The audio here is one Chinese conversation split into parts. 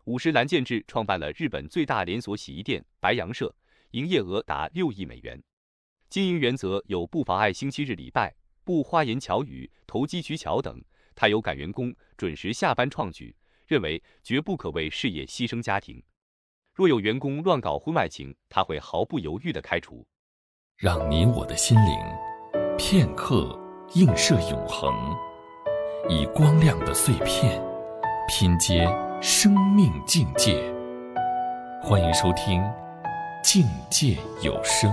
五十岚建制创办了日本最大连锁洗衣店白洋社，营业额达6亿美元。经营原则有不妨碍星期日礼拜、不花言巧语、投机取巧等。他有赶员工准时下班创举，认为绝不可为事业牺牲家庭。若有员工乱搞婚外情，他会毫不犹豫地开除。 让你我的心灵片刻映射永恒，以光亮的碎片拼接生命境界。欢迎收听境界有声。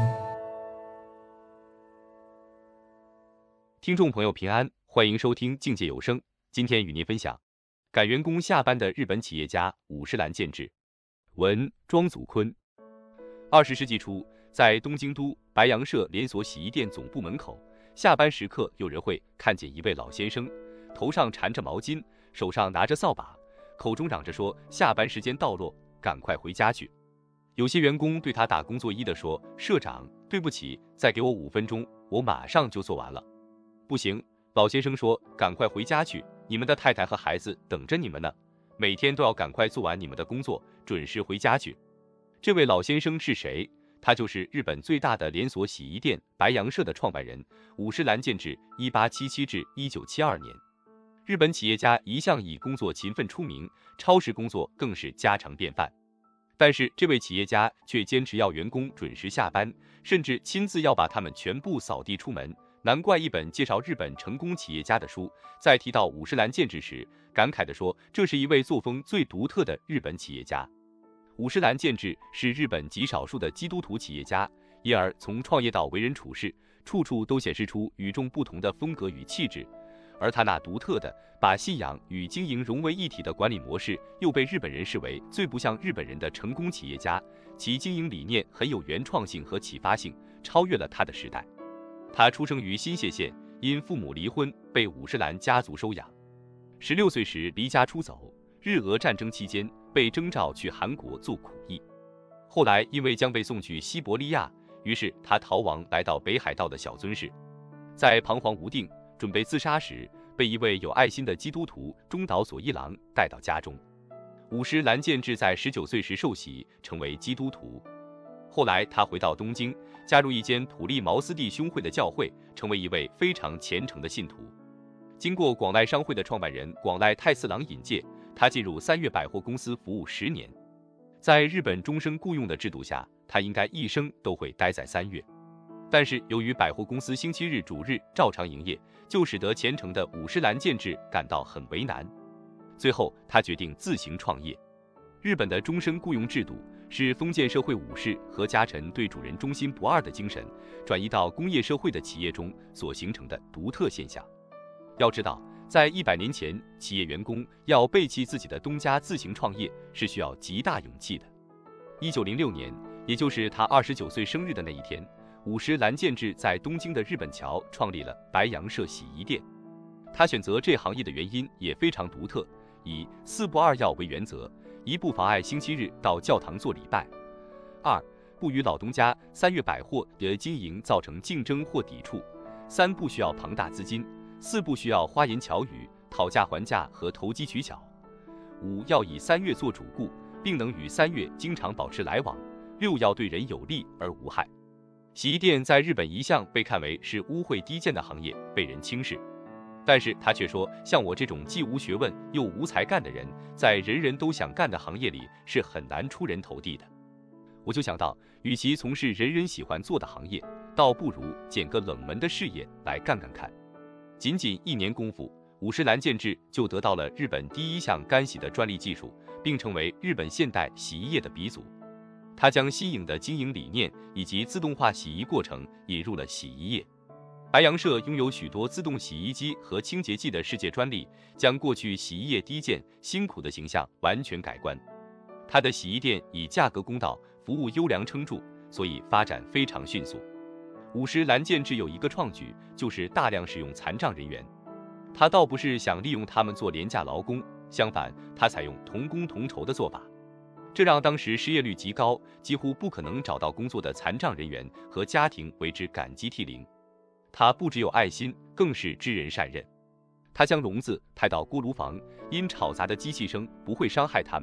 听众朋友平安，欢迎收听境界有声。今天与您分享赶员工下班的日本企业家五十岚建制。文庄祖坤。20世纪初，在东京都白洋社连锁洗衣店总部门口，下班时刻有人会看见一位老先生，头上缠着毛巾，手上拿着扫把，口中嚷着说下班时间到咯，赶快回家去。有些员工对他打工作揖地说，社长，对不起，再给我5分钟，我马上就做完了。不行，老先生说，赶快回家去，你们的太太和孩子等着你们呢，每天都要赶快做完你们的工作，准时回家去。这位老先生是谁？他就是日本最大的连锁洗衣店白洋社的创办人五十岚建制，1877至1972年。日本企业家一向以工作勤奋出名，超时工作更是家常便饭。但是这位企业家却坚持要员工准时下班，甚至亲自要把他们全部扫地出门。难怪一本介绍日本成功企业家的书，在提到五十岚建制时，感慨地说，这是一位作风最独特的日本企业家。五十岚建制是日本极少数的基督徒企业家，因而从创业到为人处事，处处都显示出与众不同的风格与气质。而他那独特的把信仰与经营融为一体的管理模式，又被日本人视为最不像日本人的成功企业家。其经营理念很有原创性和启发性，超越了他的时代。他出生于新泻县，因父母离婚被五十岚家族收养。16岁时离家出走，日俄战争期间被征召去韩国做苦役。后来因为将被送去西伯利亚，于是他逃亡来到北海道的小樽市。在彷徨无定准备自杀时，被一位有爱心的基督徒中岛左一郎带到家中。五十岚建制在19岁时受洗成为基督徒。后来他回到东京，加入一间普利茅斯地兄会的教会，成为一位非常虔诚的信徒。经过广濑商会的创办人广濑太四郎引荐，他进入三越百货公司服务10年。在日本终身雇佣的制度下，他应该一生都会待在三越。但是由于百货公司星期日主日照常营业，就使得虔诚的五十岚建制感到很为难。最后他决定自行创业。日本的终身雇佣制度是封建社会武士和家臣对主人忠心不二的精神转移到工业社会的企业中所形成的独特现象。要知道，在100年前，企业员工要背弃自己的东家自行创业是需要极大勇气的。1906年，也就是他29岁生日的那一天，五十岚建制在东京的日本桥创立了白洋社洗衣店。他选择这行业的原因也非常独特，以4不2要为原则：1不妨碍星期日到教堂做礼拜；2不与老东家三越百货的经营造成竞争或抵触；3不需要庞大资金；4不需要花言巧语、讨价还价和投机取巧；5要以三越做主顾，并能与三越经常保持来往；6要对人有利而无害。洗衣店在日本一向被看为是污秽低贱的行业，被人轻视。但是他却说，像我这种既无学问又无才干的人，在人人都想干的行业里是很难出人头地的。我就想到，与其从事人人喜欢做的行业，倒不如捡个冷门的事业来干干看。仅仅1年功夫，五十岚建制就得到了日本第一项干洗的专利技术，并成为日本现代洗衣业的鼻祖。他将新颖的经营理念以及自动化洗衣过程引入了洗衣业。白洋社拥有许多自动洗衣机和清洁剂的世界专利，将过去洗衣业低贱辛苦的形象完全改观。他的洗衣店以价格公道、服务优良称著，所以发展非常迅速。五十岚建制有一个创举，就是大量使用残障人员。他倒不是想利用他们做廉价劳工，相反，他采用同工同酬的做法，这让当时失业率极高、几乎不可能找到工作的残障人员和家庭为之感激涕零。他不只有爱心，更是知人善任。他将笼子抬到锅炉房，因吵杂的机器声不会伤害他们。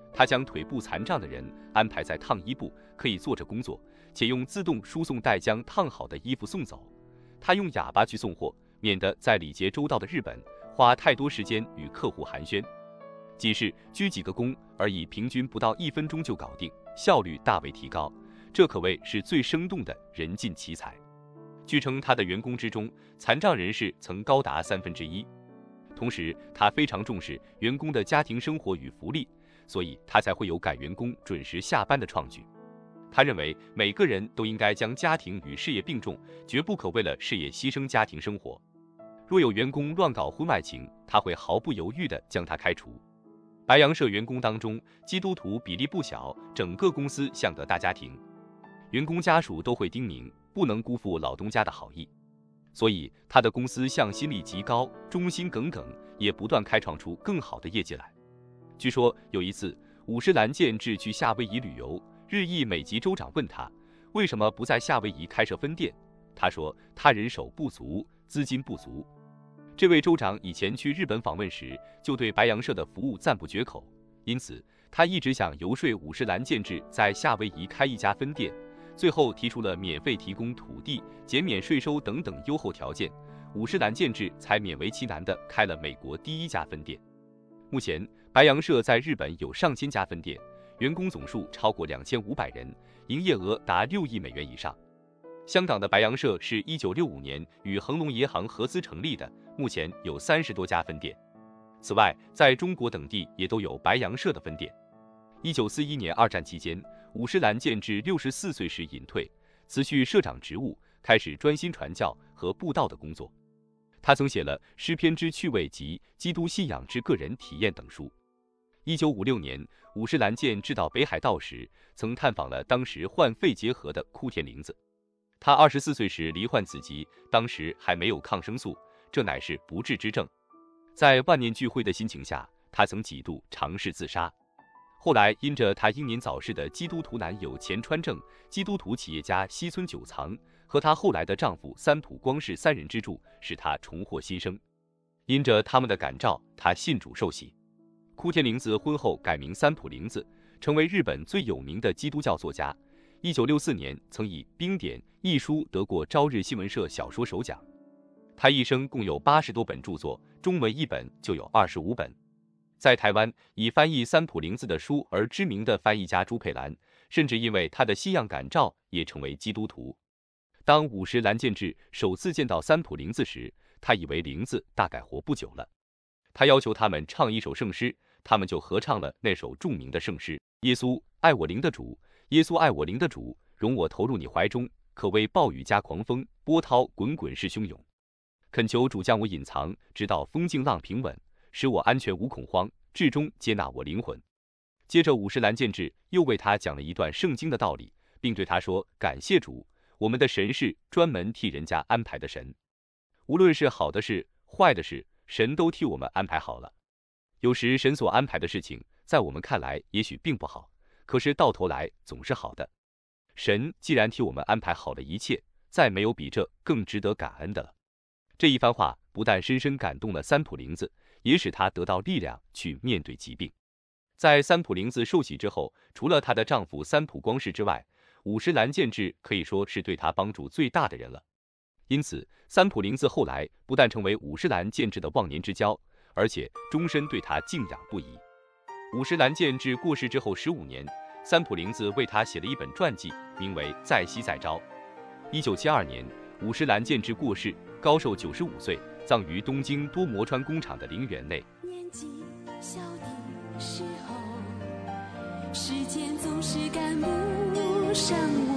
他将腿部残障的人安排在烫衣部，可以坐着工作，且用自动输送带将烫好的衣服送走。他用哑巴去送货，免得在礼节周到的日本花太多时间与客户寒暄。即是鞠几个躬而已，平均不到1分钟就搞定，效率大为提高。这可谓是最生动的人尽其才。据称，他的员工之中，残障人士曾高达1/3。同时，他非常重视员工的家庭生活与福利，所以他才会有赶员工准时下班的创举。他认为每个人都应该将家庭与事业并重，绝不可为了事业牺牲家庭生活。若有员工乱搞婚外情，他会毫不犹豫地将他开除。白洋社员工当中，基督徒比例不小，整个公司像个大家庭。员工家属都会叮咛，不能辜负老东家的好意。所以他的公司向心力极高，忠心耿耿，也不断开创出更好的业绩来。据说有一次，五十岚建志去夏威夷旅游，日裔美籍州长问他为什么不在夏威夷开设分店，他说他人手不足，资金不足。这位州长以前去日本访问时，就对白洋社的服务赞不绝口，因此他一直想游说五十岚建志在夏威夷开一家分店，最后提出了免费提供土地、减免税收等等优厚条件，五十岚建志才勉为其难地开了美国第1家分店。目前，白洋社在日本有上千家分店，员工总数超过2500人，营业额达6亿美元以上。香港的白洋社是1965年与恒隆银行合资成立的，目前有30多家分店。此外，在中国等地也都有白洋社的分店。1941年二战期间，五十岚建志64岁时隐退，辞去社长职务，开始专心传教和布道的工作。他曾写了《诗篇之趣味》及《基督信仰之个人体验》等书。1956年，五十岚建志到北海道时，曾探访了当时患肺结核的枯田玲子。他24岁时罹患此疾，当时还没有抗生素，这乃是不治之症。在万念俱灰的心情下，他曾几度尝试自杀。后来因着他英年早逝的基督徒男友钱川正、基督徒企业家西村久藏和她后来的丈夫三浦光氏3人之助，使她重获新生。因着他们的感召，她信主受洗。枯田玲子婚后改名三浦玲子，成为日本最有名的基督教作家。1964年曾以《冰点》一书得过朝日新闻社小说首奖。他一生共有80多本著作，中文译本就有25本。在台湾，以翻译三浦玲子的书而知名的翻译家朱佩兰，甚至因为他的信仰感召，也成为基督徒。当五十岚建志首次见到三浦玲子时，他以为玲子大概活不久了。他要求他们唱一首圣诗，他们就合唱了那首著名的圣诗：耶稣爱我灵的主，耶稣爱我灵的主，容我投入你怀中，可谓暴雨加狂风，波涛滚滚是汹涌。恳求主将我隐藏，直到风静浪平稳，使我安全无恐慌，至终接纳我灵魂。接着五十岚建志又为他讲了一段圣经的道理，并对他说：感谢主，我们的神是专门替人家安排的神，无论是好的事坏的事，神都替我们安排好了。有时神所安排的事情在我们看来也许并不好，可是到头来总是好的。神既然替我们安排好了一切，再没有比这更值得感恩的了。这一番话不但深深感动了三浦玲子，也使她得到力量去面对疾病。在三浦玲子受洗之后，除了她的丈夫三浦光氏之外，五十岚建志可以说是对她帮助最大的人了。因此，三浦玲子后来不但成为五十岚建志的忘年之交，而且终身对她敬仰不已。五十岚建志过世之后15年，三浦玲子为他写了一本传记，名为《再惜再招》。1972年，五十岚建志过世，高寿95岁，葬于东京多摩川工厂的陵园内。 年纪小的时候，时间总是赶不上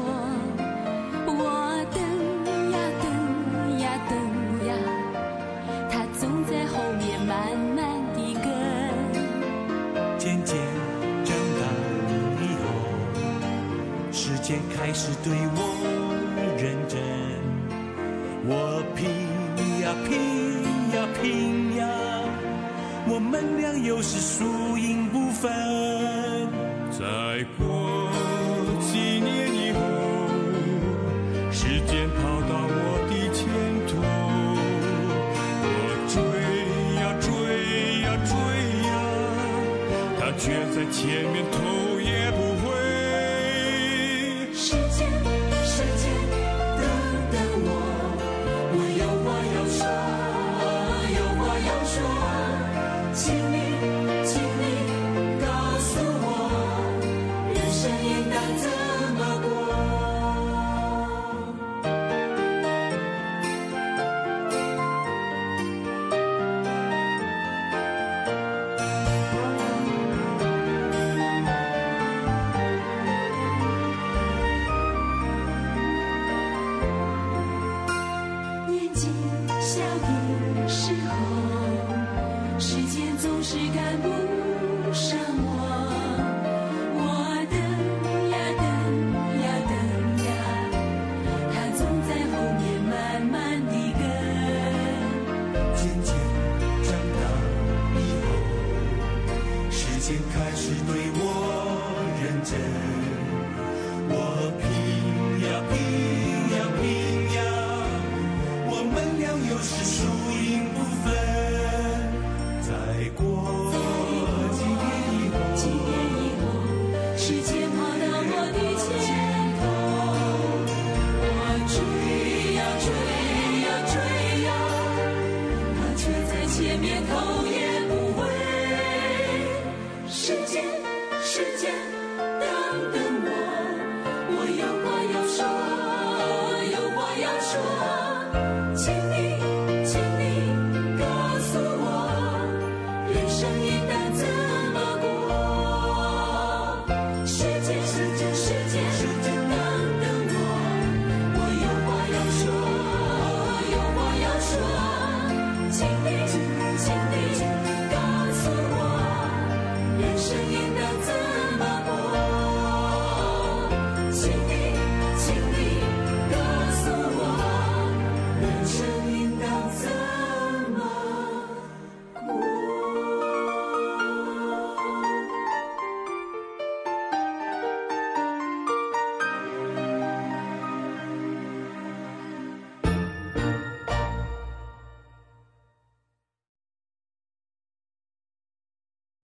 我等呀等呀等呀，他总在后面慢慢地跟。 渐渐长大以后，时间开始对我认真，我拼呀拼呀拼呀，我们俩又是输赢不分。再过几年以后，时间跑到我的前头，我追呀追呀追呀，他却在前面头也不回。 时间，时间，等等我，我有话要说，有话要说，请你，请你告诉我，人生应当怎么过。年纪小的时候，时间总是赶不上我，我等呀等呀等呀，它总在后面慢慢地跟。 渐渐长大以后，时间开始对我认真。